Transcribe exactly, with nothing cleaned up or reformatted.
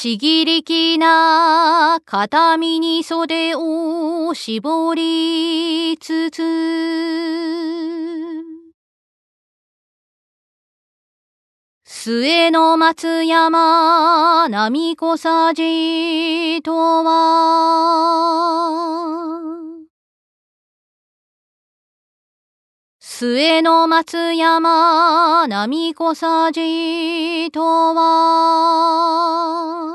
ちぎりきな片身に袖を絞りつつ、末の松山波小さじとは、末の松山波小さじとは